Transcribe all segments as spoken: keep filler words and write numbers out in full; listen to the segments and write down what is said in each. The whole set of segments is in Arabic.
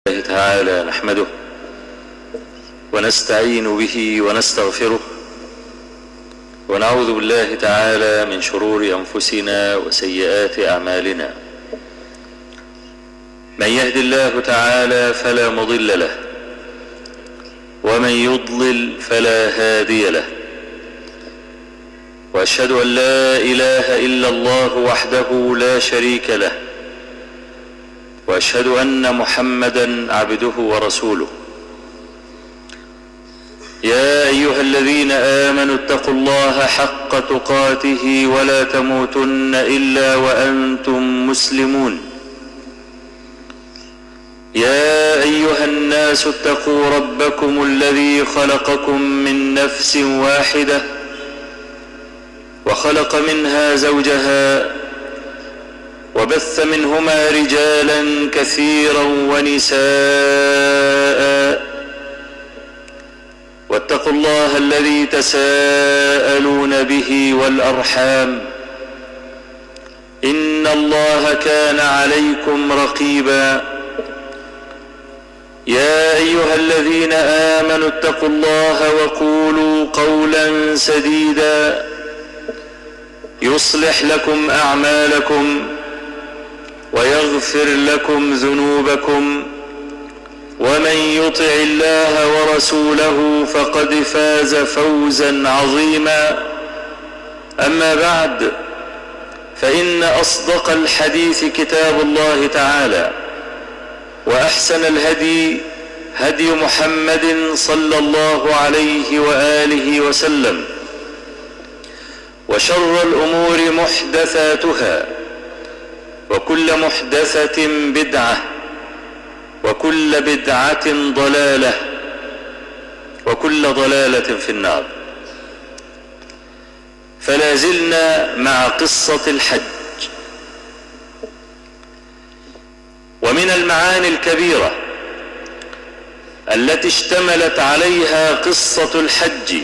الله تعالى نحمده ونستعين به ونستغفره ونعوذ بالله تعالى من شرور أنفسنا وسيئات أعمالنا. من يهد الله تعالى فلا مضل له ومن يضلل فلا هادي له، وأشهد أن لا إله إلا الله وحده لا شريك له، وأشهد أن محمدا عبده ورسوله. يا أيها الذين آمنوا اتقوا الله حق تقاته ولا تموتن إلا وأنتم مسلمون. يا أيها الناس اتقوا ربكم الذي خلقكم من نفس واحدة وخلق منها زوجها وبث منهما رجالا كثيرا ونساء، واتقوا الله الذي تساءلون به والأرحام إن الله كان عليكم رقيبا. يا أيها الذين آمنوا اتقوا الله وقولوا قولا سديدا يصلح لكم أعمالكم ويغفر لكم ذنوبكم، ومن يطع الله ورسوله فقد فاز فوزا عظيما. أما بعد، فإن أصدق الحديث كتاب الله تعالى، وأحسن الهدي هدي محمد صلى الله عليه وآله وسلم، وشر الأمور محدثاتها، وكل محدثة بدعة، وكل بدعة ضلالة، وكل ضلالة في النار. فلا زلنا مع قصة الحج. ومن المعاني الكبيرة التي اشتملت عليها قصة الحج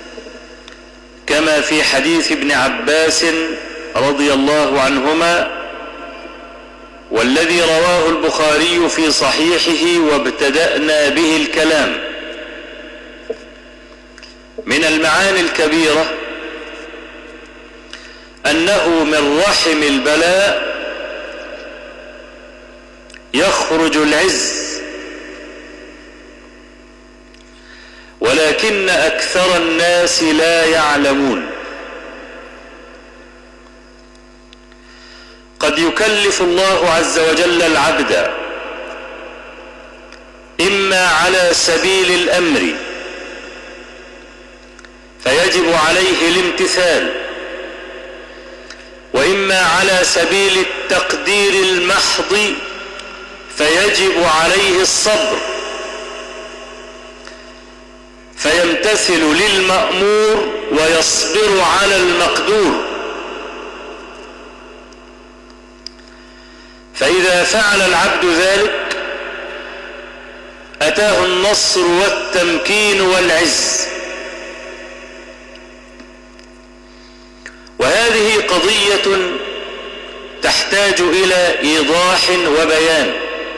كما في حديث ابن عباس رضي الله عنهما، والذي رواه البخاري في صحيحه وابتدأنا به الكلام. من المعاني الكبيرة أنه من رحم البلاء يخرج العز، ولكن أكثر الناس لا يعلمون. قد يكلف الله عز وجل العبد إما على سبيل الأمر فيجب عليه الامتثال، وإما على سبيل التقدير المحض فيجب عليه الصبر، فيمتثل للمأمور ويصبر على المقدور. فإذا فعل العبد ذلك أتاه النصر والتمكين والعز. وهذه قضية تحتاج إلى إيضاح وبيان،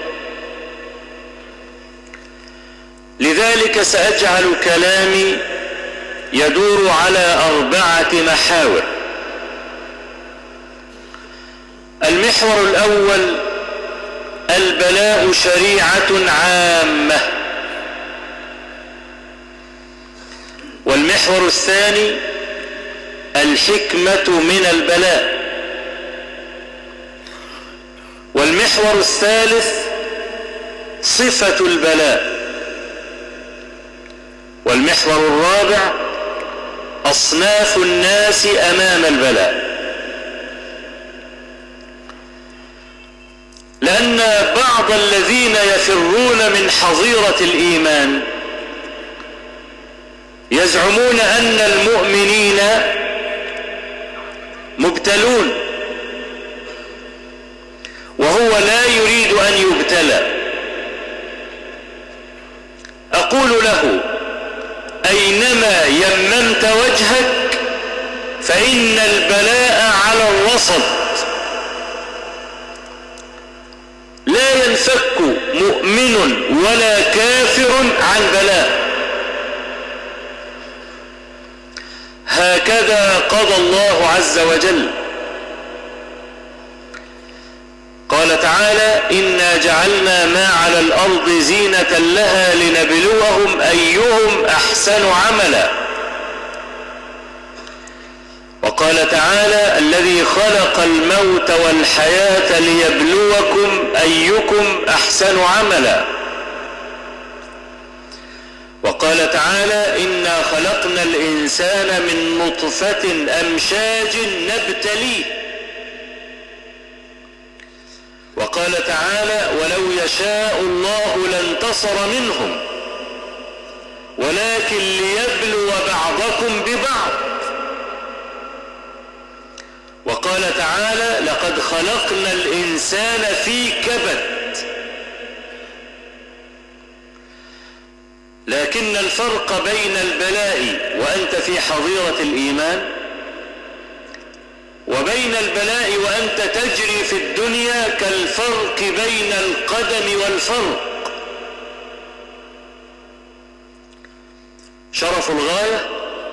لذلك سأجعل كلامي يدور على أربعة محاور. المحور الأول: البلاء شريعة عامة. والمحور الثاني: الحكمة من البلاء. والمحور الثالث: صفة البلاء. والمحور الرابع: أصناف الناس أمام البلاء. لأن بعض الذين يفرون من حظيرة الإيمان يزعمون أن المؤمنين مبتلون، وهو لا يريد أن يبتلى. أقول له: أينما يممت وجهك فإن البلاء على الوسط، لا ينفك مؤمن ولا كافر عن بلاء. هكذا قضى الله عز وجل. قال تعالى: إنا جعلنا ما على الأرض زينة لها لنبلوهم أيهم أحسن عملا. وقال تعالى: الذي خلق الموت والحياة ليبلوكم أيكم أحسن عملا. وقال تعالى: إنا خلقنا الإنسان من نطفة أمشاج نبتليه. وقال تعالى: ولو يشاء الله لانتصر منهم ولكن ليبلو بعضكم ببعض. وقال تعالى: لقد خلقنا الإنسان في كبد. لكن الفرق بين البلاء وأنت في حظيرة الإيمان وبين البلاء وأنت تجري في الدنيا كالفرق بين القدم والفرق. شرف الغاية،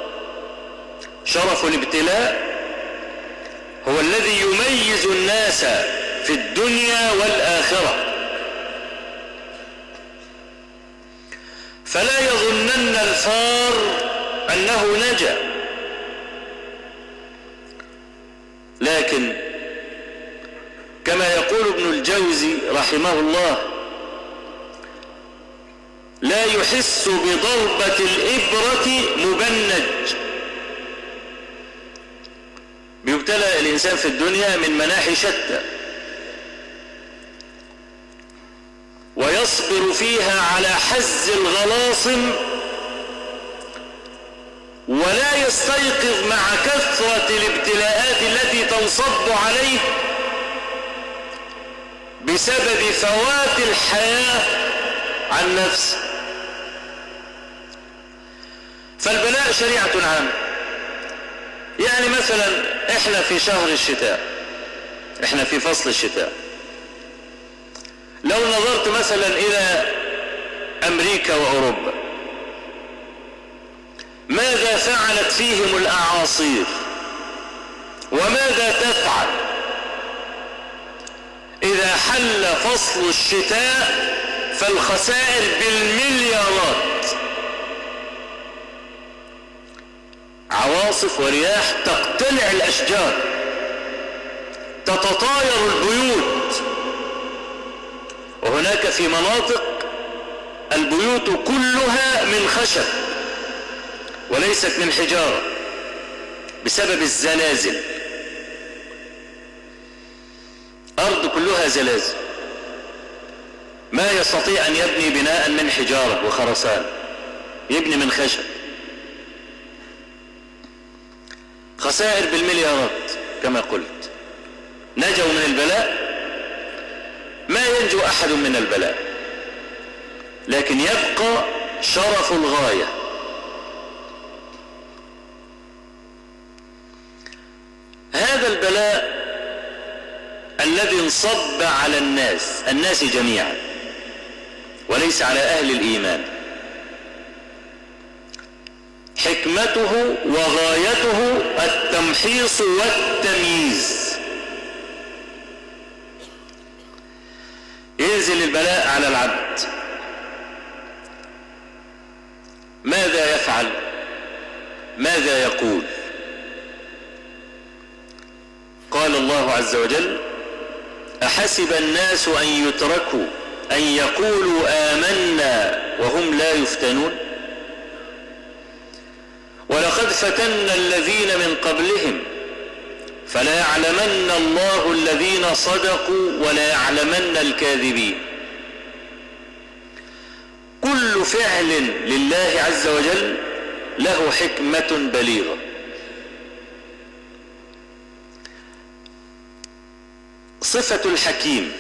شرف الابتلاء، هو الذي يميز الناس في الدنيا والآخرة. فلا يظنن الفار أنه نجا، لكن كما يقول ابن الجوزي رحمه الله: لا يحس بضربة الإبرة مبنج. بيبتلى الإنسان في الدنيا من مناحي شتى، ويصبر فيها على حز الغلاصم، ولا يستيقظ مع كثرة الابتلاءات التي تنصب عليه بسبب فوات الحياة عن نفسه. فالبلاء شريعة عامة. يعني مثلا احنا في شهر الشتاء، احنا في فصل الشتاء، لو نظرت مثلا الى امريكا واوروبا، ماذا فعلت فيهم الاعاصير وماذا تفعل اذا حل فصل الشتاء؟ فالخسائر بالمليارات. عواصف ورياح تقتلع الاشجار، تتطاير البيوت. وهناك في مناطق البيوت كلها من خشب وليست من حجارة بسبب الزلازل. أرض كلها زلازل، ما يستطيع أن يبني بناء من حجارة وخرسان، يبني من خشب. خسائر بالمليارات كما قلت. نجوا من البلاء؟ ما ينجو أحد من البلاء، لكن يبقى شرف الغاية. هذا البلاء الذي انصب على الناس الناس جميعا وليس على أهل الإيمان، حكمته وغايته التمحيص والتمييز. ينزل البلاء على العبد، ماذا يفعل؟ ماذا يقول؟ قال الله عز وجل: أحسب الناس أن يتركوا أن يقولوا آمنا وهم لا يفتنون؟ ولقد فتنا الذين من قبلهم فلا يعلمن الله الذين صدقوا ولا يعلمن الكاذبين. كل فعل لله عز وجل له حكمة بليغة. صفة الحكيم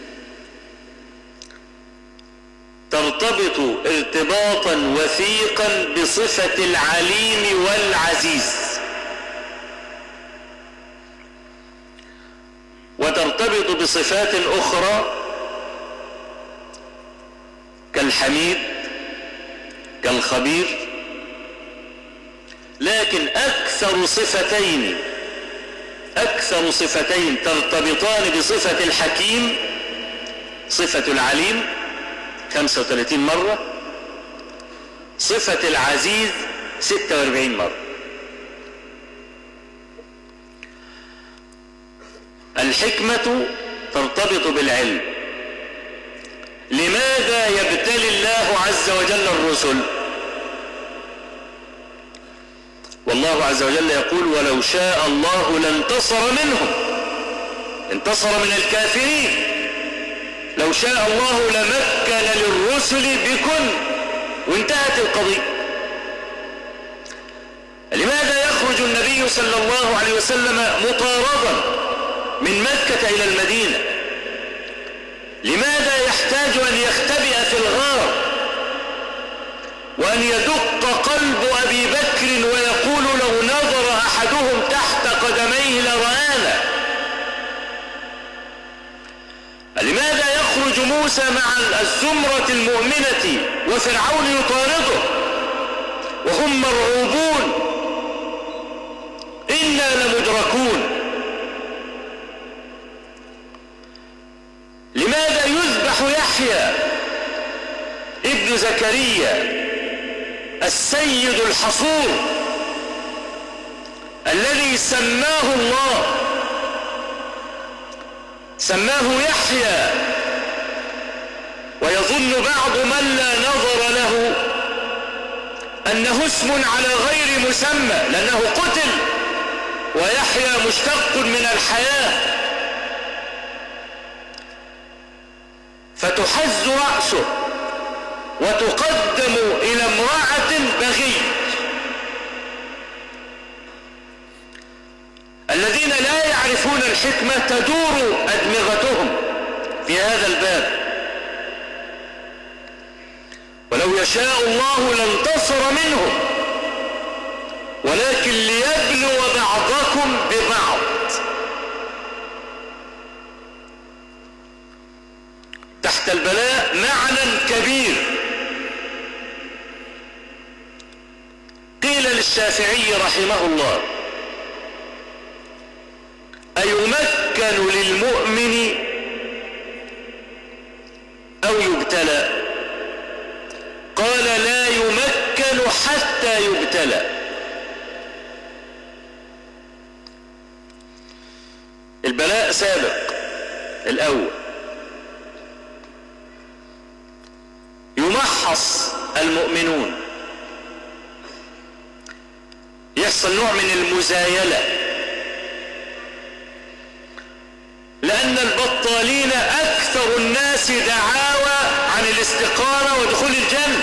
ترتبط ارتباطا وثيقا بصفة العليم والعزيز، وترتبط بصفات أخرى كالحميد كالخبير، لكن أكثر صفتين أكثر صفتين ترتبطان بصفة الحكيم صفة العليم خمسة وثلاثين مرة، صفة العزيز ستة وأربعين مرة. الحكمة ترتبط بالعلم. لماذا يبتلي الله عز وجل الرسل؟ والله عز وجل يقول: ولو شاء الله لانتصر منهم، انتصر من الكافرين. لو شاء الله لمكن للرسل بكن، وانتهت القضية. لماذا يخرج النبي صلى الله عليه وسلم مطاردا من مكة إلى المدينة؟ لماذا يحتاج أن يختبئ في الغار وأن يدق قلب أبي بكر ويقول: لو نظر أحدهم تحت قدميه لرآنا؟ لماذا يخرج موسى مع الزمرة المؤمنة وفرعون يطارده وهم مرعوبون؟ إنا لمدركون. لماذا يذبح يحيى ابن زكريا السيد الحصور الذي سماه الله، سماه يحيى، ويظن بعض من لا نظر له أنه اسم على غير مسمى لأنه قتل، ويحيى مشتق من الحياة، فتحز رأسه وتقدم إلى امرأة بغي. الذين لا يعرفون الحكمة تدور أدمغتهم في هذا الباب. ولو يشاء الله لانتصر منهم، ولكن ليبلو بعضكم ببعض. تحت البلاء معنى كبير. قيل للشافعي رحمه الله: أيمكن للمؤمن أو يبتلى؟ قال: لا يمكن حتى يبتلى. البلاء سابق الأول، يمحص المؤمنون، يحصل نوع من المزايلة، لأن البطالين أكثر الناس دعاوى عن الاستقامة ودخول الجنة.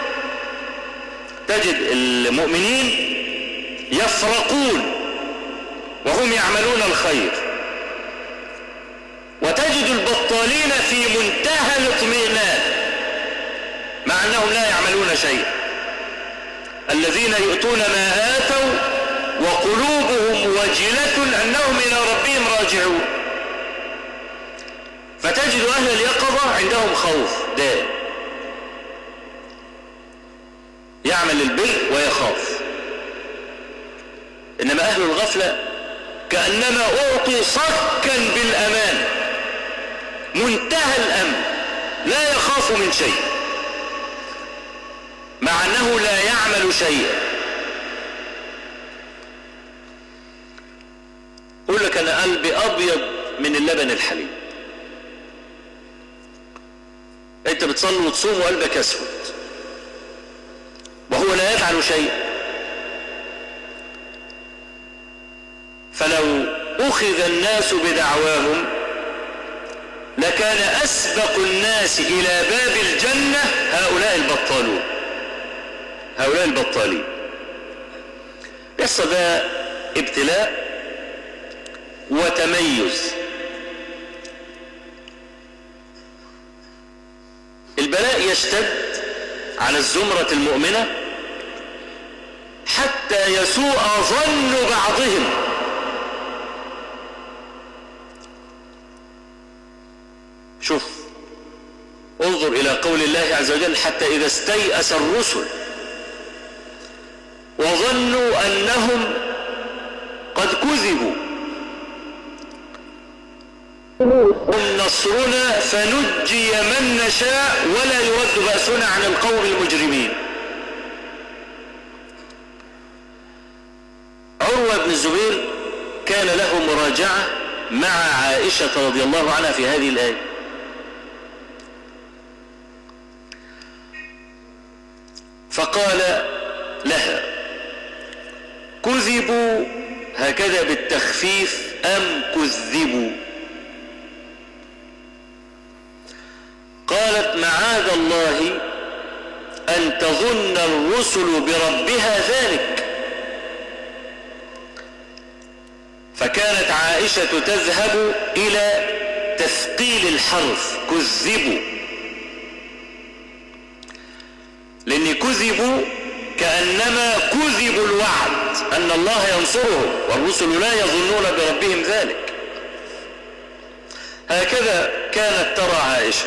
تجد المؤمنين يفرقون وهم يعملون الخير، وتجد البطالين في منتهى الاطمئنان مع أنهم لا يعملون شيئا. الذين يؤتون ما آتوا وقلوبهم وجلة أنهم إلى ربهم راجعون. فتجد أهل اليقظة عندهم خوف دائم، يعمل البر ويخاف. إنما أهل الغفلة كأنما أعطوا صكا بالأمان، منتهى الأمن، لا يخاف من شيء مع أنه لا يعمل شيئا. يقول لك: أنا قلبي أبيض من اللبن الحليب. أنت بتصلي وتصوم وقلبك أسود وهو لا يفعل شيئا. فلو أخذ الناس بدعواهم لكان أسبق الناس إلى باب الجنة هؤلاء البطالون، هؤلاء البطالين. يحصل ده ابتلاء وتميز. البلاء يشتد على الزمرة المؤمنة حتى يسوء ظن بعضهم. شوف، انظر انظر إلى قول الله عز وجل: حتى إذا استيأس الرسل وظنوا أنهم قد كذبوا نصرنا فنجي من نشاء ولا يرد بأسنا عن القوم المجرمين. عروة بن الزبير كان له مراجعة مع عائشة رضي الله عنها في هذه الآية، فقال لها: كذبوا هكذا بالتخفيف أم كذبوا؟ قالت: معاذ الله أن تظن الرسل بربها ذلك. فكانت عائشة تذهب إلى تثقيل الحرف كذبوا، لأن كذبوا كأنما كذبوا الوعد أن الله ينصرهم، والرسل لا يظنون بربهم ذلك. هكذا كانت ترى عائشة.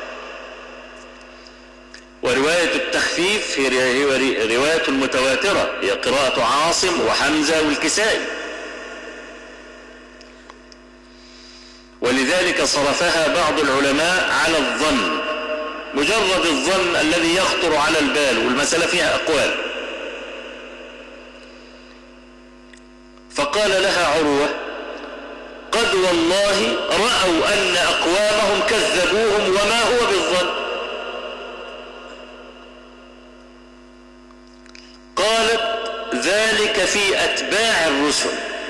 ورواية التخفيف هي رواية متواترة، هي قراءة عاصم وحمزة والكسائي، ولذلك صرفها بعض العلماء على الظن، مجرد الظن الذي يخطر على البال، والمسألة فيها أقوال. فقال لها عروة: قد والله رأوا أن أقوامهم كذبوهم وما هو بالظن. قالت: ذلك في أتباع الرسل،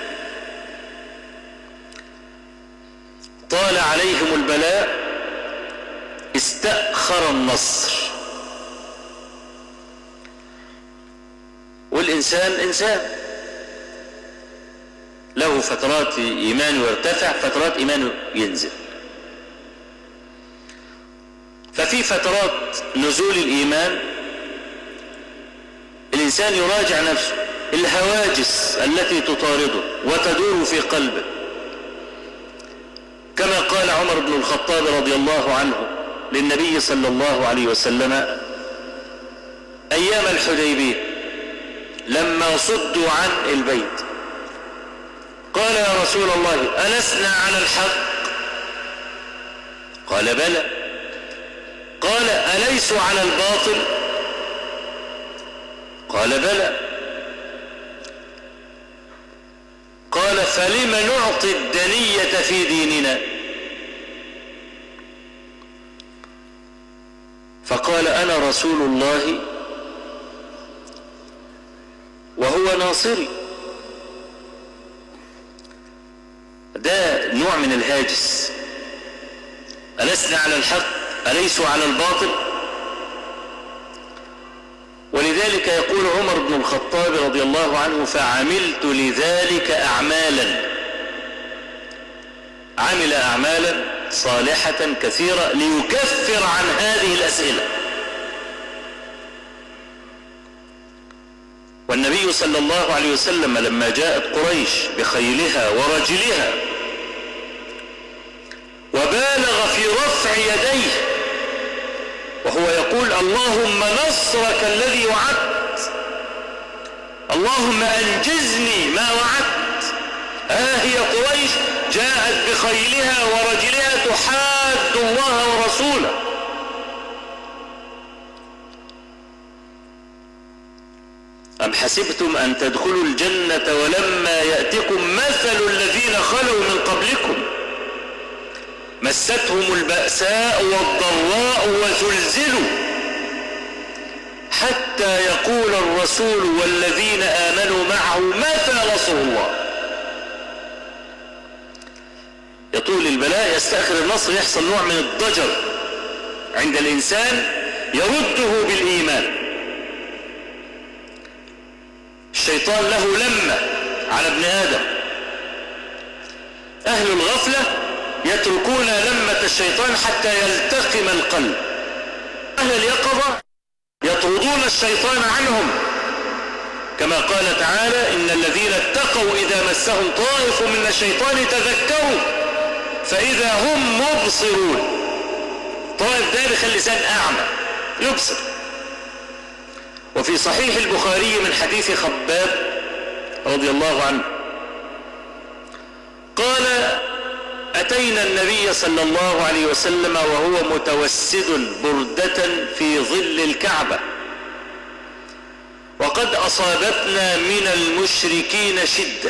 طال عليهم البلاء استأخر النصر. والإنسان إنسان له فترات إيمانه يرتفع، فترات إيمانه ينزل. ففي فترات نزول الإيمان الإنسان يراجع نفسه، الهواجس التي تطارده وتدور في قلبه، كما قال عمر بن الخطاب رضي الله عنه للنبي صلى الله عليه وسلم أيام الحديبية لما صدوا عن البيت: قال: يا رسول الله ألسنا على الحق؟ قال: بلى. قال: أليسوا على الباطل؟ قال: بلى. قال: فلم نعطي الدنية في ديننا؟ فقال: أنا رسول الله وهو ناصري. ده نوع من الهاجس. ألسنا على الحق؟ أليسوا على الباطل؟ ولذلك يقول عمر بن الخطاب رضي الله عنه: فعملت لذلك أعمالا، عمل أعمالا صالحة كثيرة ليكفر عن هذه الأسئلة. والنبي صلى الله عليه وسلم لما جاءت قريش بخيلها ورجلها وبالغ في رفع يديه وهو يقول: اللهم نصرك الذي وعدت، اللهم أنجزني ما وعدت. ها هي قريش جاءت بخيلها ورجلها تحاد الله ورسوله. أم حسبتم أن تدخلوا الجنة ولما يأتكم مثل الذين خلوا من قبلكم مستهم البأساء والضراء وزلزلوا حتى يقول الرسول والذين آمنوا معه متى نصر الله. يطول البلاء، يستأخر النصر، يحصل نوع من الضجر عند الإنسان يرده بالإيمان. الشيطان له لمة على ابن آدم، أهل الغفلة يتركون لمة الشيطان حتى يلتقم القلب، أهل اليقظة يطردون الشيطان عنهم، كما قال تعالى: إن الذين اتقوا إذا مسهم طائف من الشيطان تذكروا فإذا هم مبصرون. الطائف ده بيخلي لسان أعمى يبصر. وفي صحيح البخاري من حديث خباب رضي الله عنه قال أتينا النبي صلى الله عليه وسلم وهو متوسد بردة في ظل الكعبة وقد أصابتنا من المشركين شدة،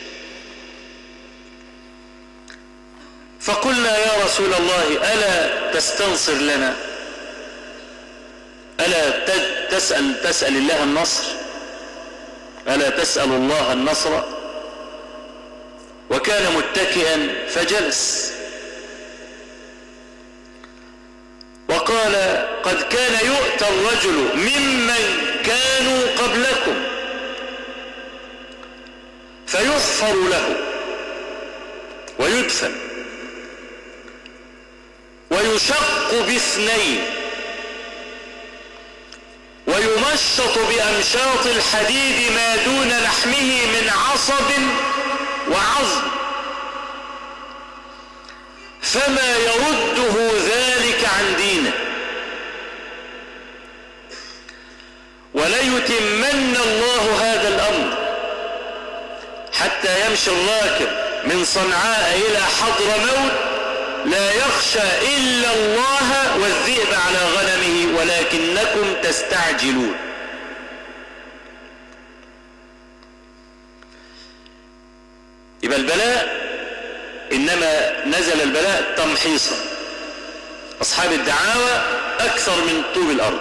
فقلنا يا رسول الله ألا تستنصر لنا، ألا تسأل, تسأل الله النصر، ألا تسأل الله النصر؟ وكان متكئا فجلس وقال قد كان يؤتى الرجل ممن كانوا قبلكم فيحفر له ويدفن ويشق باثنين ويمشط بأمشاط الحديد ما دون لحمه من عصب وعظم، فما يرده ذلك عن دينه، وليتمن الله هذا الأمر حتى يمشي الراكب من صنعاء إلى حضرموت لا يخشى إلا الله والذئب على غنمه ولكنكم تستعجلون. يبقى البلاء إنما نزل البلاء تمحيصا. أصحاب الدعاوى أكثر من طوب الأرض.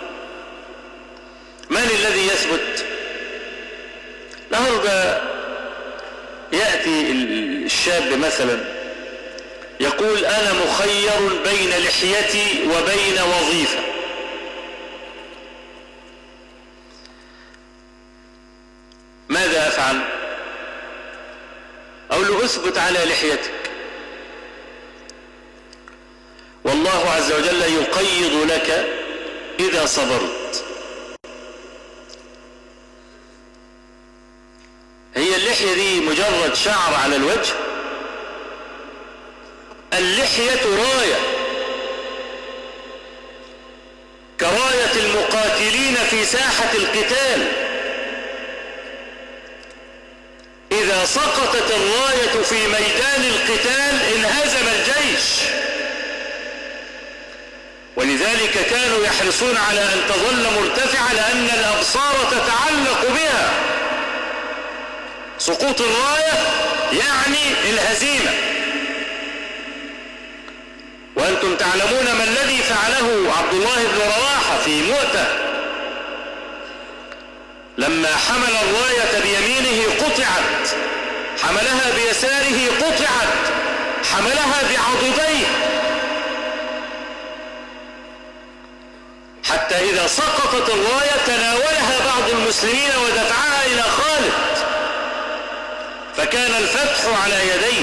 من الذي يثبت؟ النهارده يأتي الشاب مثلا يقول أنا مخير بين لحيتي وبين وظيفة، ماذا أفعل؟ أقول له اثبت على لحيتك، والله عز وجل يقيض لك إذا صبرت. هي اللحية دي مجرد شعر على الوجه؟ اللحية راية كراية المقاتلين في ساحة القتال، إذا سقطت الراية في ميدان القتال انهزم الجيش، ولذلك كانوا يحرصون على أن تظل مرتفعة لأن الأبصار تتعلق بها. سقوط الراية يعني الهزيمة. وأنتم تعلمون ما الذي فعله عبد الله بن رواحة في مؤتة لما حمل الراية بيمينه قطعت، حملها بيساره قطعت، حملها بعضديه، حتى إذا سقطت الراية تناولها بعض المسلمين ودفعها إلى خالد، فكان الفتح على يديه.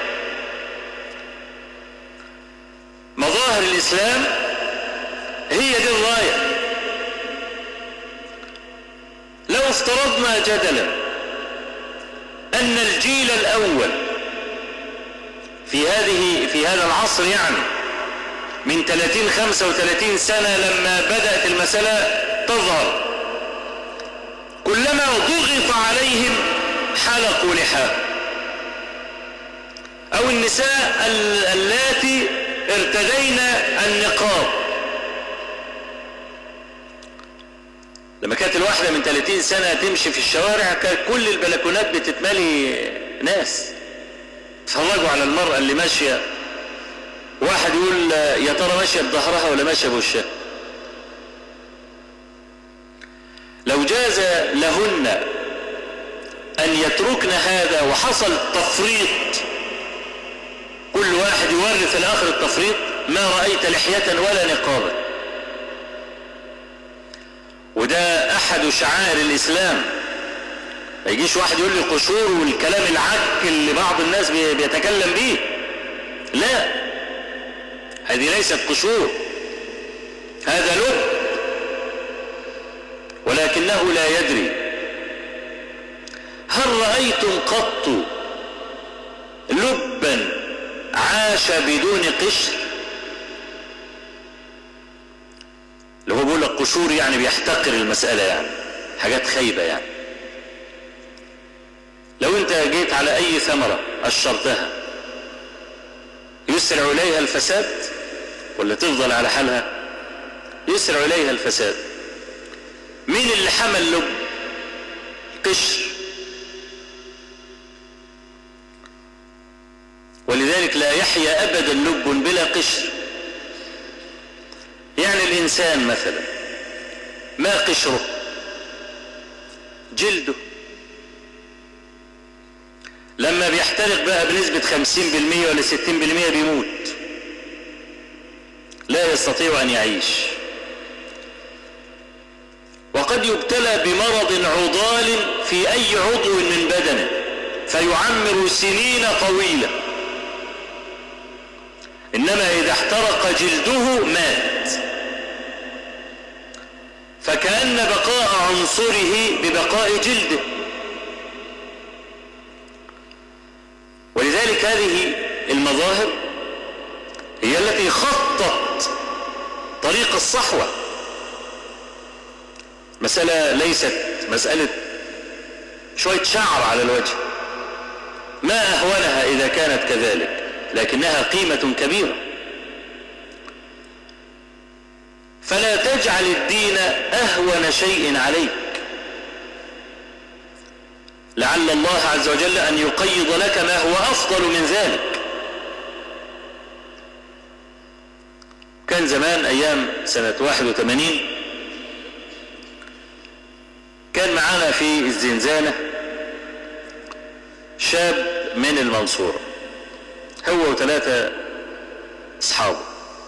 مظاهر الإسلام هي دي الراية. لو افترضنا جدلا أن الجيل الأول في هذه في هذا العصر يعني من ثلاثين خمسة وثلاثين سنة لما بدأت المسألة تظهر، كلما ضغط عليهم حلقوا لحاهم، أو النساء اللاتي ارتدين النقاب. لما كانت الواحدة من ثلاثين سنة تمشي في الشوارع كانت كل البلكونات بتتملي ناس تفرجوا على المرأة اللي ماشية، واحد يقول يا ترى ماشية بظهرها ولا ماشية بوشها. لو جاز لهن أن يتركن هذا وحصل تفريط، كل واحد يورث الآخر التفريط، ما رأيت لحية ولا نقابة. وده أحد شعائر الإسلام. ما يجيش واحد يقول لي قشور والكلام العك اللي بعض الناس بيتكلم به، لا، هذه ليست قشور، هذا لب، ولكنه لا يدري. هل رأيتم قط لبا عاش بدون قشر؟ القشور يعني بيحتقر المسألة، يعني حاجات خايبة. يعني لو انت جيت على اي ثمرة قشرتها يسرع اليها الفساد ولا تفضل على حالها؟ يسرع اليها الفساد. مين اللي حمل لب؟ قشر. ولذلك لا يحيا ابدا لب بلا قشر. يعني الانسان مثلا ما قشره؟ جلده. لما بيحترق بقى بنسبة خمسين بالمئة ولا ستين بالمئة بيموت، لا يستطيع ان يعيش. وقد يبتلى بمرض عضال في اي عضو من بدنه فيعمر سنين طويلة، انما اذا احترق جلده مات. فكأن بقاء عنصره ببقاء جلده. ولذلك هذه المظاهر هي التي خطت طريق الصحوة. مسألة ليست مسألة شوية شعر على الوجه، ما أهونها إذا كانت كذلك، لكنها قيمة كبيرة. فلا تجعل الدين أهون شيء عليك، لعل الله عز وجل أن يقيض لك ما هو أفضل من ذلك. كان زمان أيام سنة واحد وثمانين كان معانا في الزنزانة شاب من المنصورة، هو وثلاثة أصحابه،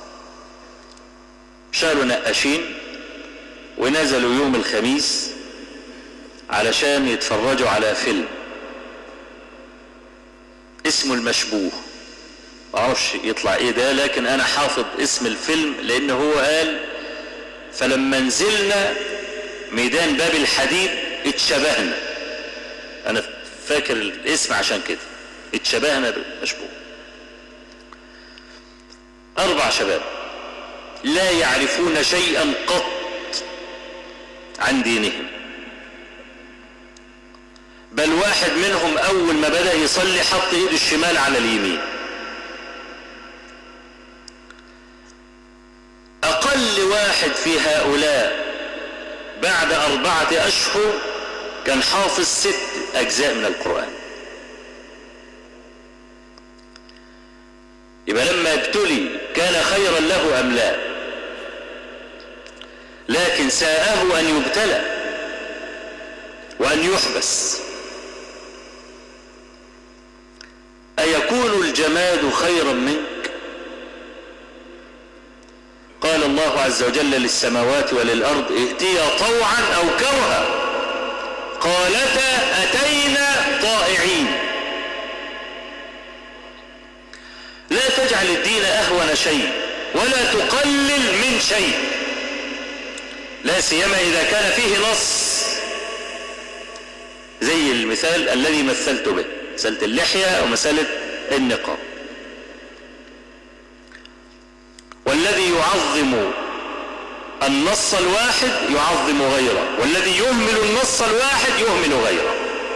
شالوا نقاشين ونزلوا يوم الخميس علشان يتفرجوا على فيلم اسمه المشبوه. معرفش يطلع ايه ده، لكن انا حافظ اسم الفيلم لان هو قال فلما نزلنا ميدان باب الحديد اتشبهنا. انا فاكر الاسم عشان كده، اتشبهنا بالمشبوه. اربع شباب لا يعرفون شيئا قط عن دينهم، بل واحد منهم اول ما بدأ يصلي حط ايده الشمال على اليمين. اقل واحد في هؤلاء بعد اربعة اشهر كان حافظ ست اجزاء من القرآن. يبقى لما ابتلي كان خيرا له ام لا؟ لكن ساءه ان يبتلى وان يحبس. أيكون الجماد خيرا منك؟ قال الله عز وجل للسماوات وللأرض ائتيا طوعا أو كرها قالتا أتينا طائعين. لا تجعل الدين أهون شيء ولا تقلل من شيء، لا سيما إذا كان فيه نص، زي المثال الذي مثلت به، مسألة اللحية أو مسألة النقاب. والذي يعظم النص الواحد يعظم غيره، والذي يهمل النص الواحد يهمل غيره.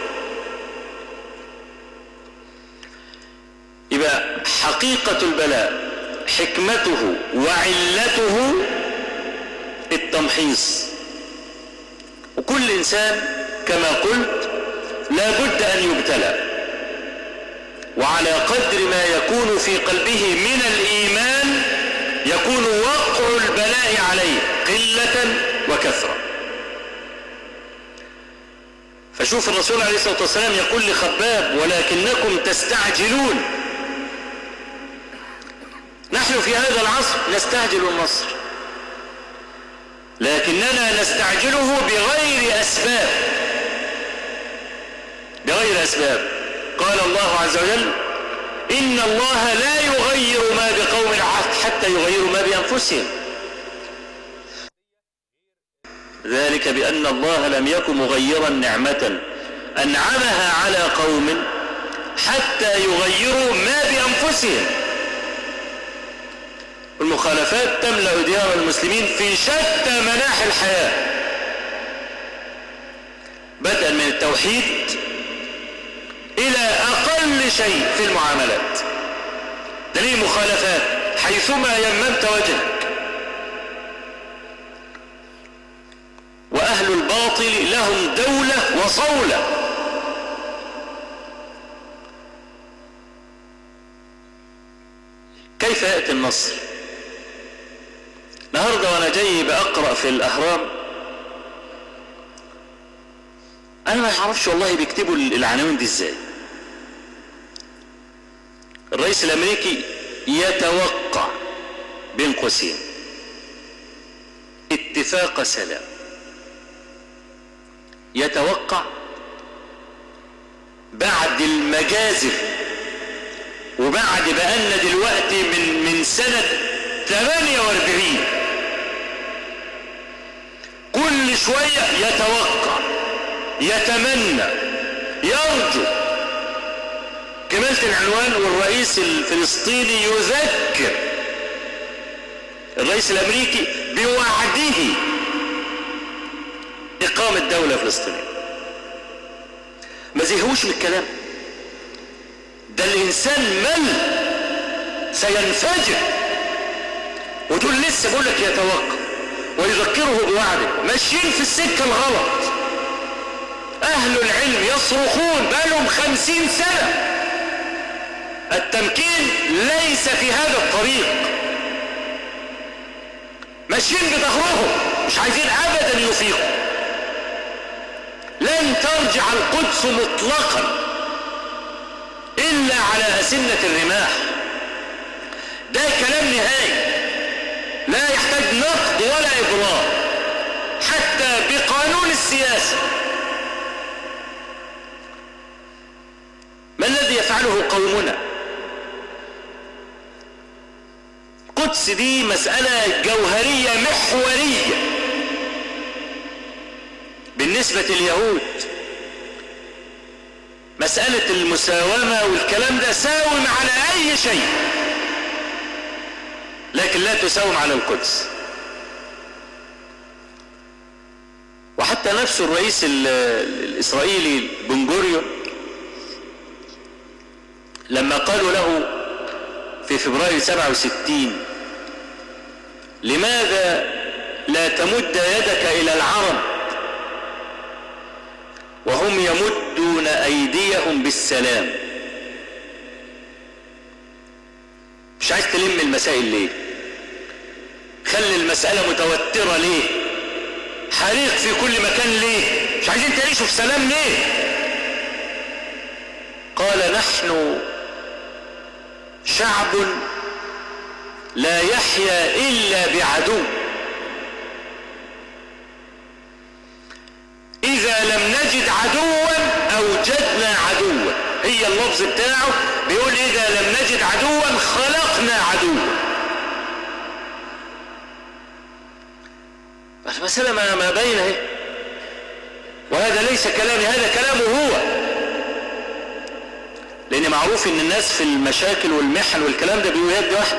يبقى حقيقة البلاء حكمته وعلته التمحيص. وكل إنسان كما قلت لا بد أن يبتلى، وعلى قدر ما يكون في قلبه من الإيمان يكون وقع البلاء عليه قلة وكثرة. فشوف الرسول عليه الصلاة والسلام يقول لخباب ولكنكم تستعجلون. نحن في هذا العصر نستعجل النصر، لكننا نستعجله بغير أسباب، بغير أسباب. قال الله عز وجل إن الله لا يغير ما بقوم حتى يغيروا ما بأنفسهم، ذلك بأن الله لم يكن مغيرا نعمة أنعمها على قوم حتى يغيروا ما بأنفسهم. المخالفات تملأ ديار المسلمين في شتى مناحي الحياة، بدءا من التوحيد إلى أقل شيء في المعاملات. دليل مخالفات حيثما يممت وجهك. وأهل الباطل لهم دولة وصولة. كيف يأتي النصر؟ النهارده وأنا جاي بأقرأ في الأهرام، أنا ما أعرفش والله بيكتبوا العناوين دي إزاي. الرئيس الأمريكي يتوقع بين قوسين اتفاق سلام. يتوقع بعد المجازر وبعد بقالنا دلوقتي من من سنة ثمانية وأربعين كل شوية يتوقع، يتمنى، يرجو. كمالة العنوان والرئيس الفلسطيني يذكر الرئيس الأمريكي بوعده إقامة دولة فلسطينية. ما زهقوش من الكلام ده. الإنسان مل سينفجر، وتقول لسه بقول لك يتوقع ويذكره بوعده. ماشيين في السكة الغلط. أهل العلم يصرخون بقالهم خمسين سنة التمكين ليس في هذا الطريق. ماشيين بظهرهم مش عايزين أبدا يفيقوا. لن ترجع القدس مطلقا إلا على أسنة الرماح. ده كلام نهائي لا يحتاج نقد ولا إبرار حتى بقانون السياسة. ما الذي يفعله قومنا؟ القدس دي مسألة جوهرية محورية بالنسبة لليهود. مسألة المساومة والكلام ده ساوم على أي شيء، لكن لا تساوم على القدس. وحتى نفس الرئيس الإسرائيلي بن غوريون لما قالوا له في فبراير سبعة وستين لماذا لا تمد يدك إلى العرب وهم يمدون أيديهم بالسلام؟ مش عايز تلم المسائل ليه؟ خلي المسألة متوترة ليه؟ حريق في كل مكان ليه؟ مش عايزين تعيشوا في سلام ليه؟ قال نحن شعب لا يحيا إلا بعدو. إذا لم نجد عدوا أوجدنا عدوا. هي اللفظ بتاعه بيقول إذا لم نجد عدوا خلقنا عدوا. بس مسألة ما بينه، وهذا ليس كلامي، هذا كلامه هو. لأن معروف إن الناس في المشاكل والمحن والكلام ده بيقولوا يد واحدة.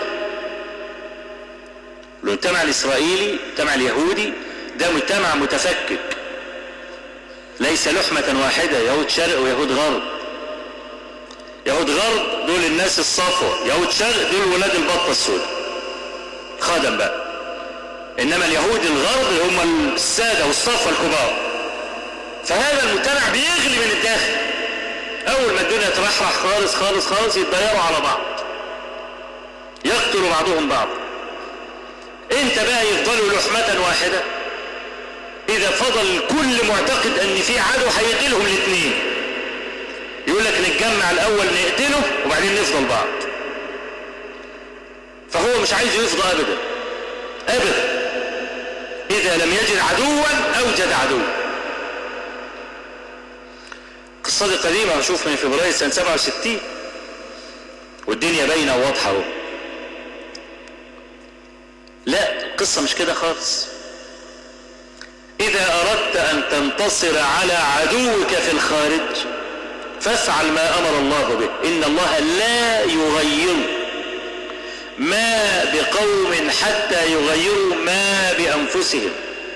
المجتمع الإسرائيلي، المجتمع اليهودي ده مجتمع متفكك، ليس لحمة واحدة، يهود شرق ويهود غرب. يهود غرب دول الناس الصفوة، يهود شرق دول ولاد البطة السوداء خدم بقى. إنما اليهود الغرب هم السادة والصفوة الكبار. فهذا المجتمع بيغلي من الداخل. أول ما الدنيا ترحرح خالص خالص خالص يتضيروا على بعض، يقتلوا بعضهم بعض. انت بقى يفضلوا لحمة واحدة. إذا فضل كل معتقد أن في عدو هيقتلهم الاثنين، يقول لك نتجمع الأول نقتله وبعدين نفضل بعض. فهو مش عايز يفضى أبدا أبدا. إذا لم يجد عدوا أوجد عدو. القصة دي قديمة، هشوف من فبراير سنة سبعة وستين والدنيا باينة وواضحة اهو. لا، القصة مش كده خالص. إذا أردت أن تنتصر على عدوك في الخارج فافعل ما أمر الله به. إن الله لا يغير ما بقوم حتى يغيروا ما بأنفسهم.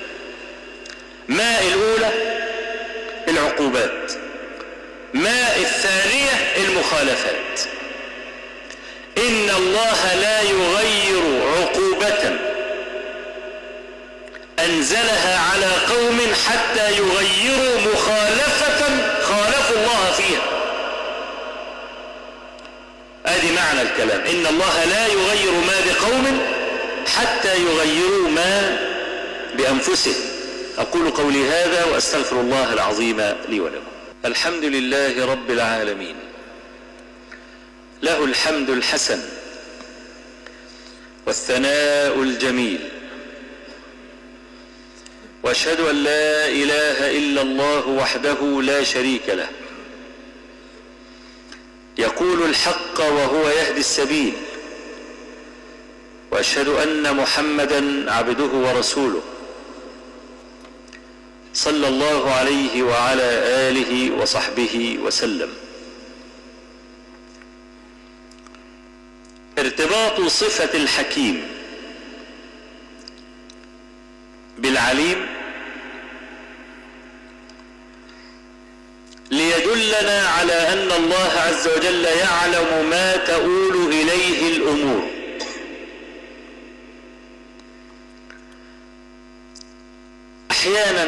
ما الأولى العقوبات، ما الثانية المخالفات. إن الله لا يغير عقوبة أنزلها على قوم حتى يغيروا مخالفة خالفوا الله فيها. هذه معنى الكلام، إن الله لا يغير ما بقوم حتى يغيروا ما بأنفسهم. أقول قولي هذا وأستغفر الله العظيم لي ولكم. الحمد لله رب العالمين، له الحمد الحسن والثناء الجميل، وأشهد أن لا إله إلا الله وحده لا شريك له، يقول الحق وهو يهدي السبيل، وأشهد أن محمدا عبده ورسوله صلى الله عليه وعلى آله وصحبه وسلم. ارتباط صفة الحكيم بالعليم ليدلنا على أن الله عز وجل يعلم ما تؤول إليه الأمور. أحيانا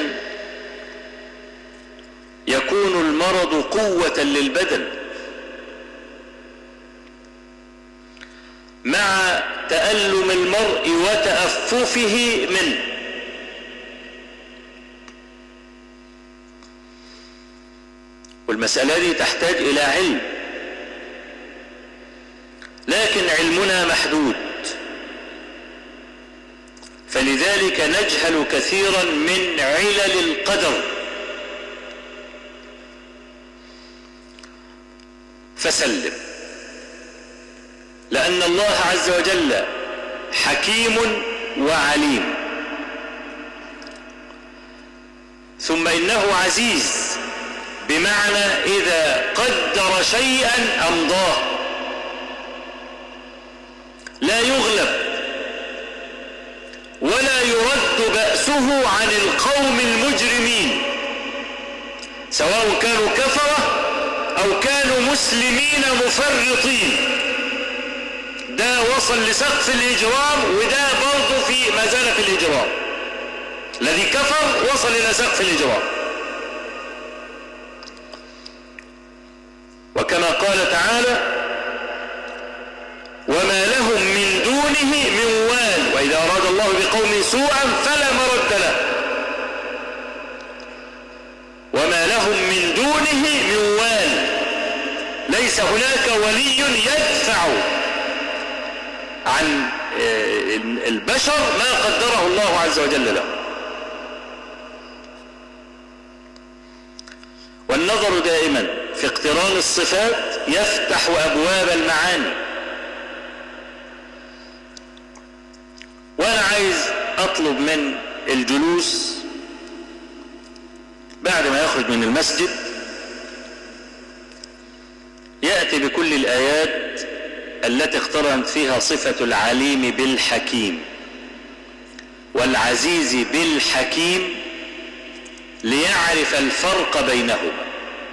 يكون المرض قوة للبدن مع تألم المرء وتأففه منه، والمسألة دي تحتاج إلى علم، لكن علمنا محدود، فلذلك نجهل كثيرا من علل القدر. فسلم، لأن الله عز وجل حكيم وعليم. ثم إنه عزيز، بمعنى إذا قدر شيئا أمضاه، لا يغلب ولا يرد بأسه عن القوم المجرمين، سواء كانوا كفرة أو كانوا مسلمين مفرطين. ده وصل لسقف الإجرام، وده برضه في ما زال في الإجرام. الذي كفر وصل إلى سقف الإجرام. وكما قال تعالى: وما لهم من دونه من وال، وإذا أراد الله بقوم سوءا فلا مرد له. وما لهم من دونه من وال، ليس هناك ولي يدفع عن البشر ما قدره الله عز وجل له. والنظر دائما في اقتران الصفات يفتح أبواب المعاني. وأنا عايز أطلب من الجلوس بعد ما يخرج من المسجد يأتي بكل الآيات التي اقترنت فيها صفة العليم بالحكيم والعزيز بالحكيم، ليعرف الفرق بينهما.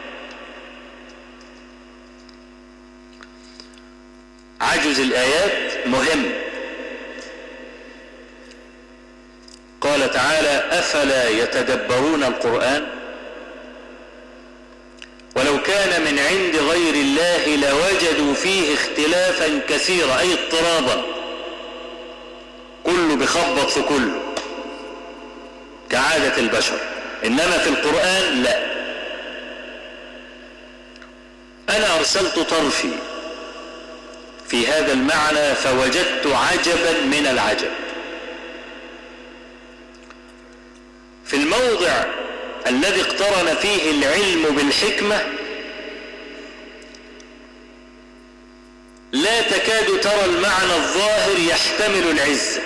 عجز الآيات مهم. قال تعالى: أفلا يتدبرون القرآن ولو كان من عند غير الله لوجدوا فيه اختلافا كثيرا، أي اضطرابا، كله بخبط في كله كعادة البشر. إنما في القرآن لا. أنا أرسلت طرفي في هذا المعنى فوجدت عجبا من العجب. في الموضع الذي اقترن فيه العلم بالحكمة لا تكاد ترى المعنى الظاهر يحتمل العزة،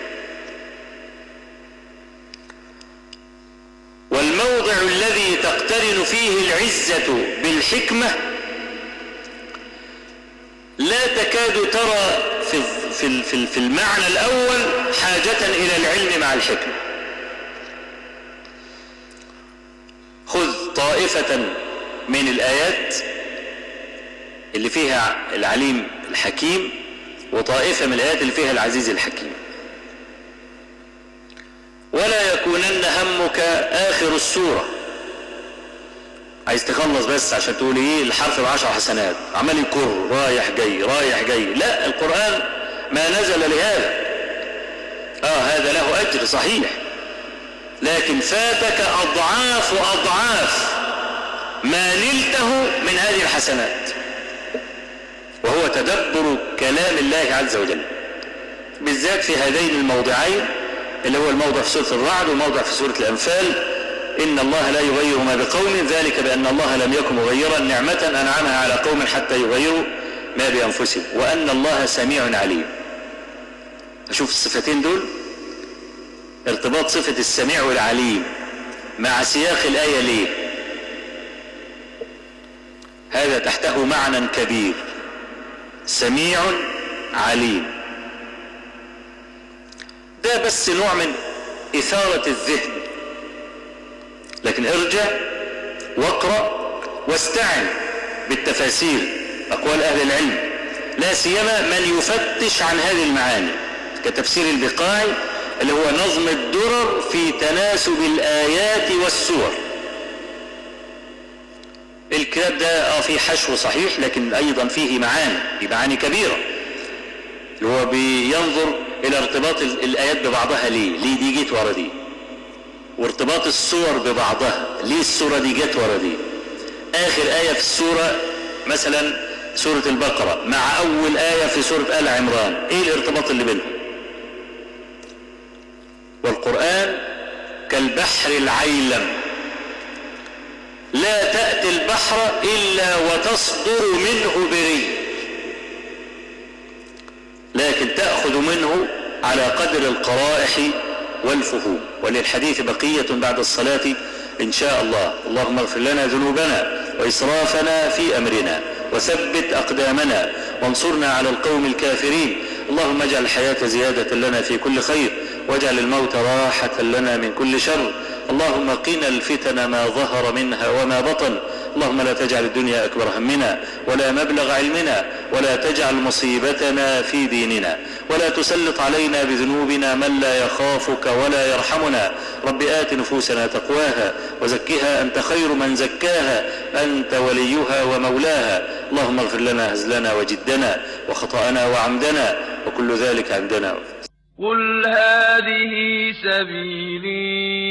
والموضع الذي تقترن فيه العزة بالحكمة لا تكاد ترى في في في المعنى الأول حاجة إلى العلم مع الحكمة. خذ طائفة من الآيات اللي فيها العليم الحكيم، وطائفة من الآيات اللي فيها العزيز الحكيم، ولا يكونن همك آخر السورة. عايز تخلص بس عشان تقول ايه الحرف بعشر حسنات، عمال يكر رايح جاي رايح جاي. لا، القرآن ما نزل لهذا. اه هذا له أجر صحيح، لكن فاتك أضعاف وأضعاف ما نلته من هذه الحسنات، وهو تدبر كلام الله عز وجل، بالذات في هذين الموضعين، اللي هو الموضع في سورة الرعد والموضع في سورة الأنفال. إن الله لا يغير ما بقوم ذلك بأن الله لم يكن مغيرا نعمة أنعمها على قوم حتى يغيروا ما بأنفسهم وأن الله سميع عليم. أشوف الصفتين دول، ارتباط صفة السميع والعليم مع سياق الآية ليه؟ هذا تحته معنى كبير، سميع عليم. ده بس نوع من إثارة الذهن، لكن ارجع واقرأ واستعن بالتفاسير أقوال أهل العلم، لا سيما من يفتش عن هذه المعاني، كتفسير البقاعي اللي هو نظم الدرر في تناسب الآيات والسور. الكتاب ده اه فيه حشو صحيح، لكن أيضا فيه معاني، فيه معاني كبيرة، اللي هو بينظر إلى ارتباط الآيات ببعضها. ليه؟ ليه دي جيت ورا دي؟ وارتباط السور ببعضها، ليه السورة دي جت ورا دي؟ آخر آية في السورة مثلا سورة البقرة مع أول آية في سورة آل عمران، إيه الارتباط اللي بينهم؟ والقرآن كالبحر العيلم، لا تأتي البحر إلا وتصدر منه بري، لكن تأخذ منه على قدر القرائح والفهوم. وللحديث بقية بعد الصلاة إن شاء الله. اللهم اغفر لنا ذنوبنا وإسرافنا في أمرنا وثبت أقدامنا وانصرنا على القوم الكافرين. اللهم اجعل الحياة زيادة لنا في كل خير، واجعل الموت راحة لنا من كل شر. اللهم قنا الفتن ما ظهر منها وما بطن. اللهم لا تجعل الدنيا أكبر همنا ولا مبلغ علمنا، ولا تجعل مصيبتنا في ديننا، ولا تسلط علينا بذنوبنا من لا يخافك ولا يرحمنا. رب آت نفوسنا تقواها وزكها أنت خير من زكاها، أنت وليها ومولاها. اللهم اغفر لنا هزلنا وجدنا وخطأنا وعمدنا وكل ذلك عندنا. قل هذه سبيلي